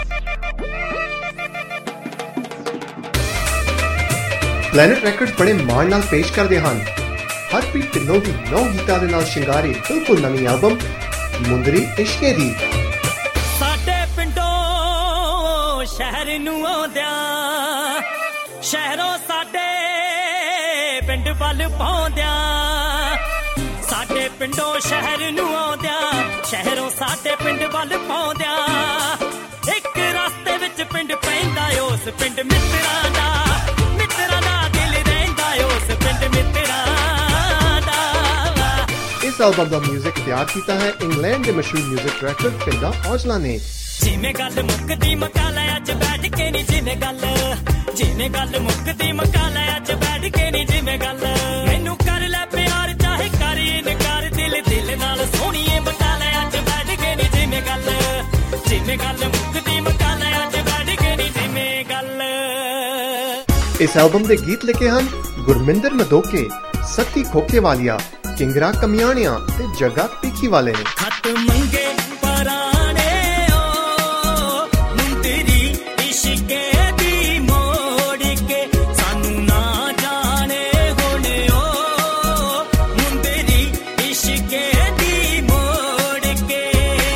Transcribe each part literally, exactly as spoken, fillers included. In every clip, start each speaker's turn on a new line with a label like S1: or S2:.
S1: Planet records ਬੜੇ ਮਾਣ ਨਾਲ ਪੇਸ਼ ਕਰਦੇ ਹਨ ਹਰਪ੍ਰੀਤ ਢਿੱਲੋਂ ਦੀ ਨੌ ਗੀਤਾਂ ਦੇ ਨਾਲ ਸ਼ਿੰਗਾਰੀ ਬਿਲਕੁਲ ਨਵੀਂ ਐਲਬਮ ਮੁੰਦਰੀ ਇਸ਼ਕੇ ਦੀ।
S2: ਸਾਡੇ ਪਿੰਡੋਂ ਸ਼ਹਿਰ ਨੂੰ ਆਉਂਦਿਆਂ ਸ਼ਹਿਰੋਂ ਸਾਡੇ ਪਿੰਡ ਵੱਲ ਪਾਉਂਦਿਆਂ ਸਾਡੇ ਪਿੰਡੋਂ ਸ਼ਹਿਰ ਨੂੰ ਆਉਂਦਿਆਂ ਸ਼ਹਿਰੋਂ ਸਾਡੇ ਪਿੰਡ ਵੱਲ ਪਾਉਂਦਿਆਂ ਇੱਕ ਰਸਤੇ ਵਿੱਚ ਪਿੰਡ ਪੈਂਦਾ ਉਸ ਪਿੰਡ ਮਿੱਤਰਾਂ ਦਾ ਮਿੱਤਰਾਂ ਦਾ ਦਿਲ ਰਹਿੰਦਾ ਉਸ ਪਿੰਡ ਮਿੱਤਰਾਂ ਦਾ।
S1: ਇਸ ਐਲਬਮ ਦਾ ਮਿਊਜ਼ਿਕ ਤਿਆਰ ਕੀਤਾ ਹੈ ਇੰਗਲੈਂਡ ਦੇ ਮਸ਼ਹੂਰ ਮਿਊਜ਼ਿਕ ਡਾਇਰੈਕਟਰ ਪਿੰਡਾ ਔਜਲਾ ਨੇ।
S2: ਜਿਵੇਂ ਗੱਲ ਮੁੱਕਦੀ ਮਕਾ ਲੈ ਅੱਜ ਬੈਠ ਕੇ ਨੀ ਜਿਵੇਂ ਗੱਲ ਜਿਵੇਂ ਗੱਲ ਮੁੱਕਦੀ ਮਕਾ ਲੈ ਅੱਜ ਬੈਠ ਕੇ ਨੀ ਜਿਵੇਂ ਗੱਲ ਮੈਨੂੰ ਕਰ ਲੈ ਪਿਆਰ ਚਾਹੇ ਕਰ ਇਨਕਾਰ ਦਿਲ ਦਿਲ ਨਾਲ ਸੋਹਣੀਏ ਮਕਾ ਲੈ ਅੱਜ ਬੈਠ ਕੇ ਨੀ ਜਿਵੇਂ ਗੱਲ ਜਿਵੇਂ ਗੱਲ ਮੁੱਕਦੀ ਮਕਾ ਲੈ ਅੱਜ ਬੈਠ ਕੇ ਨੀ ਜਿਵੇਂ ਗੱਲ।
S1: ਇਸ ਐਲਬਮ ਦੇ ਗੀਤ ਲਿਖੇ ਹਨ ਗੁਰਮਿੰਦਰ ਮਦੋਕੇ, ਸਤੀ ਖੋਕੇਵਾਲੀਆ, ਕਿੰਗਰਾ ਕਮਿਆਣਿਆਂ ਤੇ ਜੱਗਾ ਪੀਖੀ ਵਾਲੇ ਨੇ।
S2: ਖਤ ਮੰਗੇ ਪਰਾਣੇ ਓ ਮੁੰਦਰੀ ਇਸ਼ਕੇ ਦੀ ਮੋੜ ਕੇ ਸਾਨੂੰ ਨਾ ਜਾਣੇ ਹੁਣ ਓ ਮੁੰਦਰੀ ਇਸ਼ਕੇ ਦੀ ਮੋੜ ਕੇ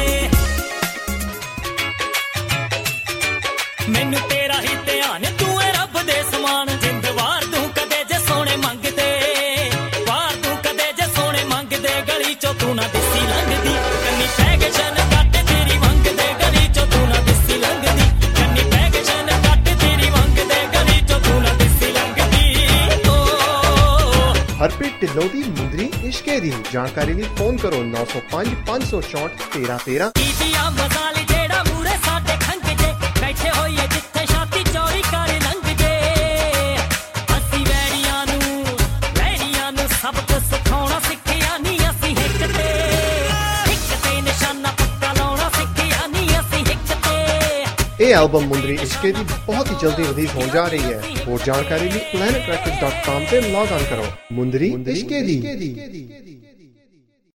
S2: ਮੈਨੂੰ ਤੇਰਾ ਹੀ ਧਿਆਨ ਤੂੰ ਏ ਰੱਬ ਦੇ ਸਮਾਨ ਜਿੰਦਵਾਰ ਤੂੰ ਕਦੇ ਜੇ ਸੋਹਣੇ ਮੰਗਦੇ ਵਾਰ ਤੂੰ ਕਦੇ ਜੇ ਸੋਹਣੇ ਮੰਗਦੇ ਗਲੀ ਚੋਂ ਤੂੰ ਨਾ ਦਿਸੀ ਲੰਘਦੀ ਕੰਨੀ ਪੈ ਕੇ ਸ਼ਨ ਕੱਟ ਤੇਰੀ ਮੰਗਦੇ ਗਲੀ ਚੋਂ ਤੂੰ ਨਾ ਦਿਸੀ ਲੰਘਦੀ ਕੰਨੀ ਪੈ ਕੇ ਸ਼ਨ ਕੱਟ ਤੇਰੀ ਮੰਗਦੇ ਗਲੀ ਚੋਂ ਤੂੰ ਨਾ ਦਿਸੀ ਲੰਘਦੀ ਓ।
S1: ਹਰਪ੍ਰੀਤ ਢਿੱਲੋਂ ਦੀ ਮੁੰਦਰੀ ਇਸ਼ਕੇ ਦੀ ਜਾਣਕਾਰੀ ਲਈ ਫੋਨ ਕਰੋ ਨੌ ਸੌ ਪੰਜ ਪੰਜ ਸੌ ਚੌਂਹਠ ਤੇਰਾਂ ਤੇਰਾਂ।
S2: ਕੀਤੀਆਂ ਮਜ਼ਾਲੀ ਜਿਹੜਾ ਮੂਰੇ ਸਾਡੇ ਖੰਗ ਜੇ ਬੈਠੇ ਹੋਈਏ ਜਿੱਥੇ ਛਾਤੀ ਚੌੜੀ ਕਰ ਲੰਘ ਜੇ ਅਸੀਂ ਵੈਰੀਆਂ ਨੂੰ ਵੈਰੀਆਂ ਨੂੰ ਸਭ ਕੁਝ ਸਿਖਾਉਣਾ ਸਿੱਖਿਆ ਨਹੀਂ ਅਸੀਂ ਹਿੱਕ ਤੇ ਹਿੱਕ ਤੇ ਨਿਸ਼ਾਨਾ ਪੱਕਾ ਲਾਉਣਾ ਸਿੱਖਿਆ ਨਹੀਂ ਅਸੀਂ ਹਿੱਕ ਤੇ।
S1: ਇਹ ਐਲਬਮ ਮੁੰਦਰੀ ਇਸ਼ਕੇ ਦੀ ਬਹੁਤ ਹੀ ਜਲਦੀ ਰਿਲੀਜ਼ ਹੋਣ ਜਾ ਰਹੀ ਹੈ। ਹੋਰ ਜਾਣਕਾਰੀ ਲਈ planet records dot com ਤੇ ਲੌਗ ਆਨ ਕਰੋ। ਮੁੰਦਰੀ ਇਸ਼ਕੇ ਦੀ।